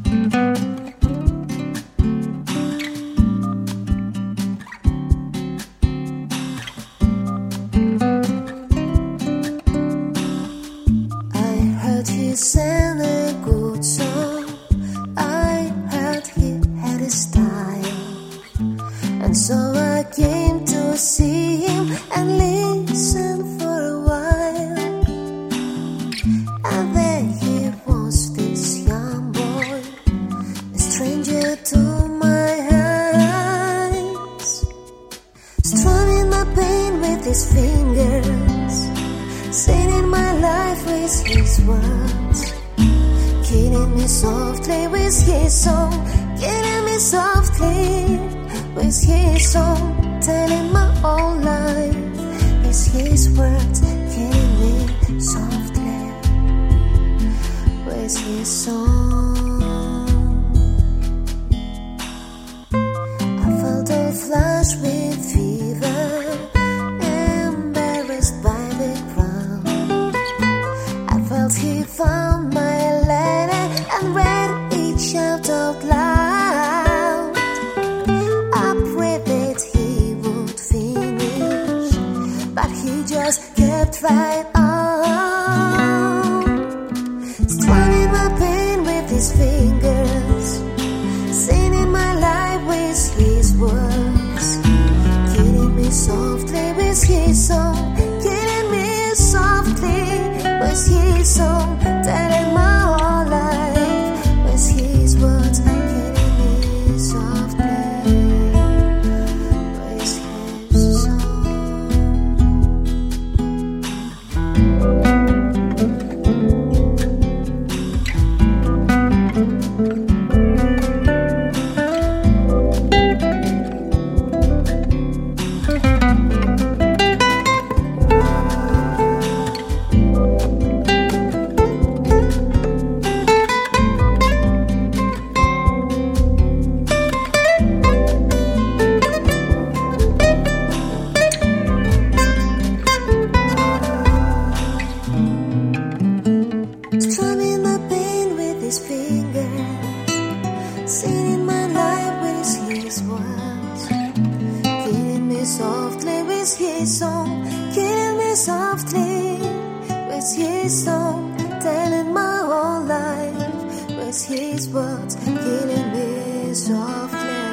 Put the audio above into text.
He sang a good song. I heard he had a style, and so I came to see him and listen for a while. And there he was, this young boy, a stranger to my eyes, strumming my pain with his fingers, singing my life with his words, killing me softly with his song, killing me softly with his song, telling my whole life with his words, killing me softly with his song. I felt a flush with fever, embarrassed by the crowd. He found my letter and read it out loud. I prayed that he would finish, but he just kept right on, strumming my pain with his fingers, singing my life with his words, killing me softly with his song, killing me softly with his song, telling my whole life with his words, killing me softly with his song. Strumming my pain with his fingers, singing my life with his words, killing me softly with his song, killing me softly with his song, telling my whole life with his words, killing me softly.